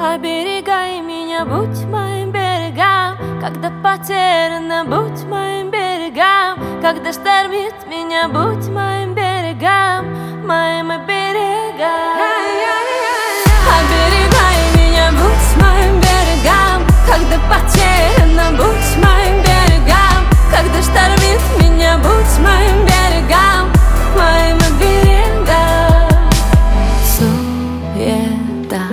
Оберегай меня, будь моим берегам, когда потеряна, будь моим берегам, когда штормит меня, будь моим берегам, моим берегам. Оберегай меня, будь моим берегам, когда потеряна, будь моим берегам, когда штормит меня, будь моим берегам, моим берегам. Суета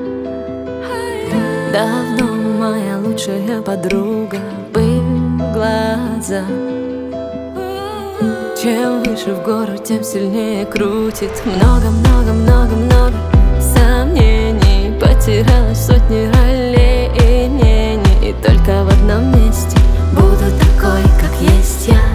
давно моя лучшая подруга, пыль в глаза. Чем выше в гору, тем сильнее крутит. Много сомнений. Потерялась в сотни ролей и мнений, и только в одном месте буду такой, как есть я.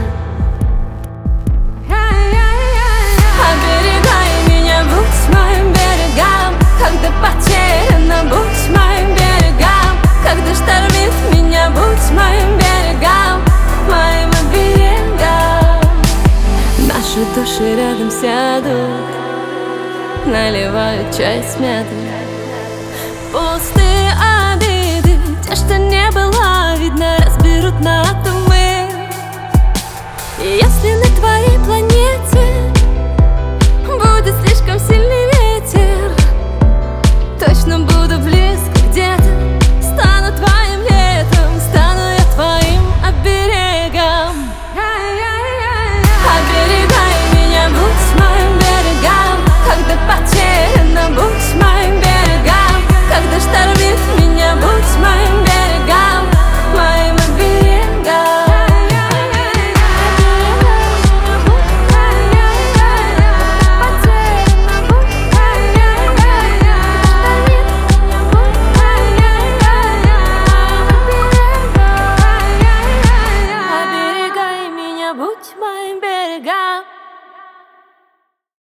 Оберегай меня, будь моим берегам, когда потеряна, будь моим берегам, когда штормит меня, будь моим берегам, моим берегам. Наши души рядом сядут, наливают чай с мятой. Пустые обиды, те, что не было видно, разберут на атомы. И если на твоей планете будет слишком сильный ветер, точно буду близко где-то, стану твоим летом, стану я твоим оберегом. Оберегай меня, будь моим берегам, когда потеряна, будь моим берегам, когда штормит меня, будь моим берегам, моим берегам. Оберегай меня, будь моим берегам.